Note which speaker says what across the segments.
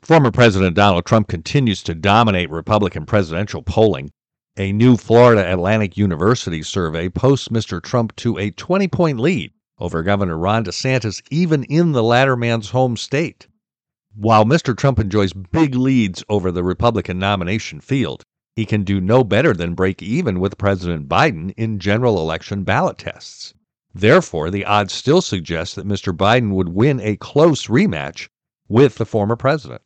Speaker 1: Former President Donald Trump continues to dominate Republican presidential polling. A new Florida Atlantic University survey posts Mr. Trump to a 20-point lead over Governor Ron DeSantis, even in the latter man's home state. While Mr. Trump enjoys big leads over the Republican nomination field, he can do no better than break even with President Biden in general election ballot tests. Therefore, the odds still suggest that Mr. Biden would win a close rematch with the former president.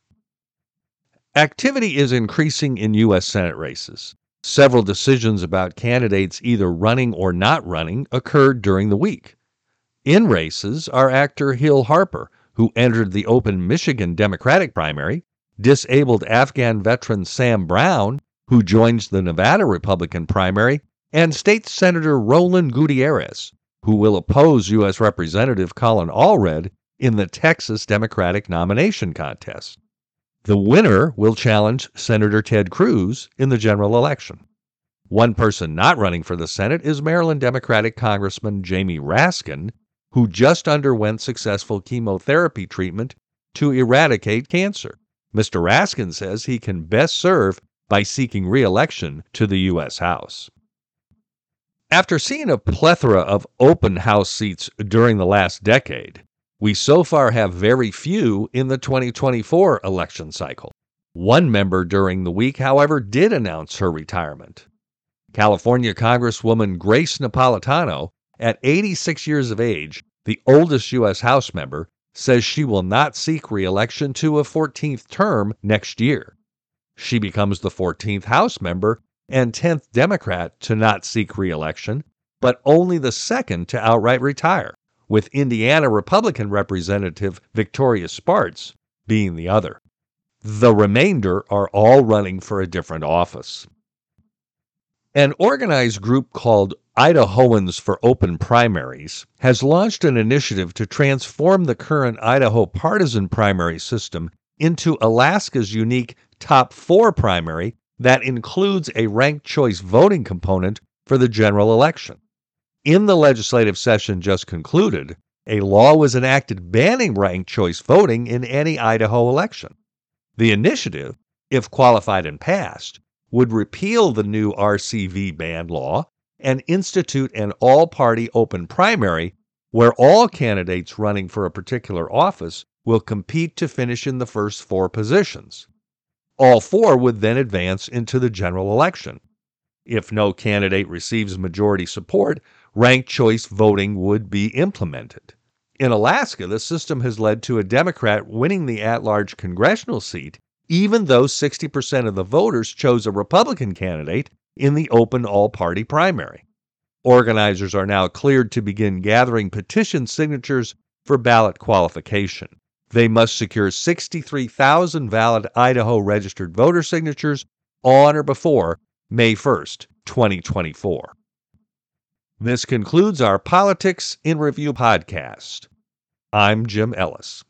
Speaker 1: Activity is increasing in U.S. Senate races. Several decisions about candidates either running or not running occurred during the week. In races are actor Hill Harper, who entered the open Michigan Democratic primary, disabled Afghan veteran Sam Brown, who joins the Nevada Republican primary, and State Senator Roland Gutierrez, who will oppose U.S. Representative Colin Allred in the Texas Democratic nomination contest. The winner will challenge Senator Ted Cruz in the general election. One person not running for the Senate is Maryland Democratic Congressman Jamie Raskin, who just underwent successful chemotherapy treatment to eradicate cancer. Mr. Raskin says he can best serve by seeking re-election to the U.S. House. After seeing a plethora of open House seats during the last decade, we so far have very few in the 2024 election cycle. One member during the week, however, did announce her retirement. California Congresswoman Grace Napolitano, at 86 years of age, the oldest U.S. House member, says she will not seek re-election to a 14th term next year. She becomes the 14th House member and 10th Democrat to not seek re-election, but only the second to outright retire, with Indiana Republican Representative Victoria Spartz being the other. The remainder are all running for a different office. An organized group called Idahoans for Open Primaries has launched an initiative to transform the current Idaho partisan primary system into Alaska's unique Top 4 primary that includes a ranked choice voting component for the general election. In the legislative session just concluded, a law was enacted banning ranked choice voting in any Idaho election. The initiative, if qualified and passed, would repeal the new RCV ban law and institute an all-party open primary where all candidates running for a particular office will compete to finish in the first 4 positions. All 4 would then advance into the general election. If no candidate receives majority support, ranked choice voting would be implemented. In Alaska, the system has led to a Democrat winning the at-large congressional seat, even though 60% of the voters chose a Republican candidate in the open all-party primary. Organizers are now cleared to begin gathering petition signatures for ballot qualification. They must secure 63,000 valid Idaho registered voter signatures on or before May 1st, 2024. This concludes our Politics in Review podcast. I'm Jim Ellis.